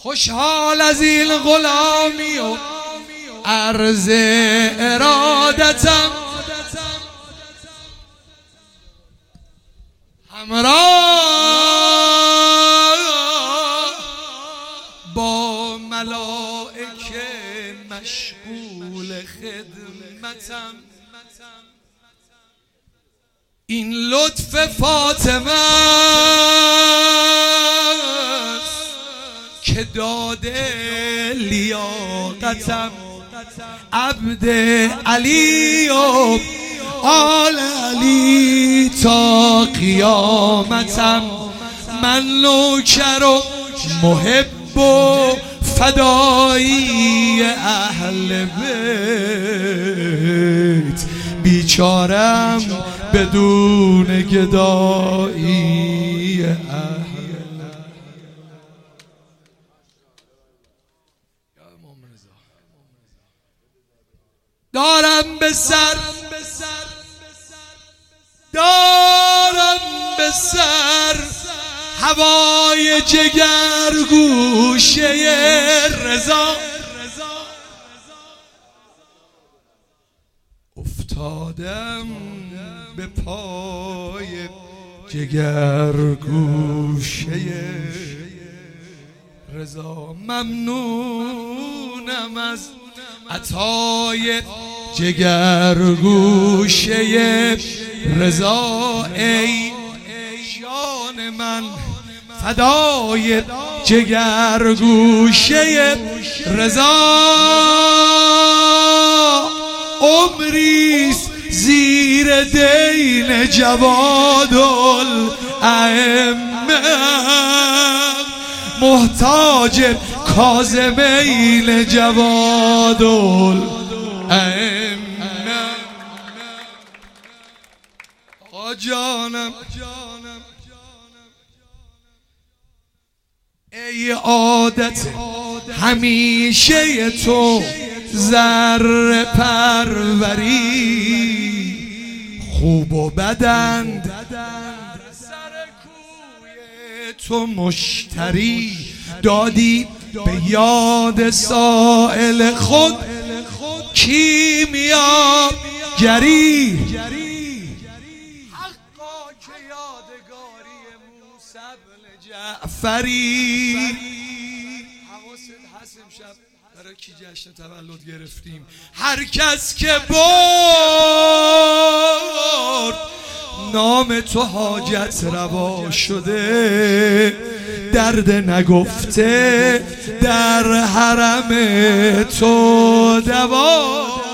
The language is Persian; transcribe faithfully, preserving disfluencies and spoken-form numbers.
خوشحال از این غلامی و عرض ارادتم، همراه با ملائکه مشغول خدمتم. این لطف فاطمه است که داده لیاقتم، عبد علی و آل علی تا قیامتم. من نوکر و محب و فدایی اهل بیت، بیچارم بدون گدایی اهل. دارم به سر دارم به سر هوای جگر گوشه رضا، افتادم به پای جگر گوشه رضا. ممنونم از عطای جگر گوشه رضا، ای جان من فدای جگر گوشه رضا. عمریست زیر دین جواد الائمه، محتاج کاظمین جواد الائمه. آقا جانم ای عادت همیشه تو زر پروری، خوب و بدند سر کوی تو مشتری، دادی به یاد سائل خود کیمیا گری. حقا که یادگاری موسی بن جعفری. حواست هست امشب برای کی جشن تولد گرفتیم؟ هر کس که برد نام تو حاجت روا شده، درد نگفته در حرم تو دوا.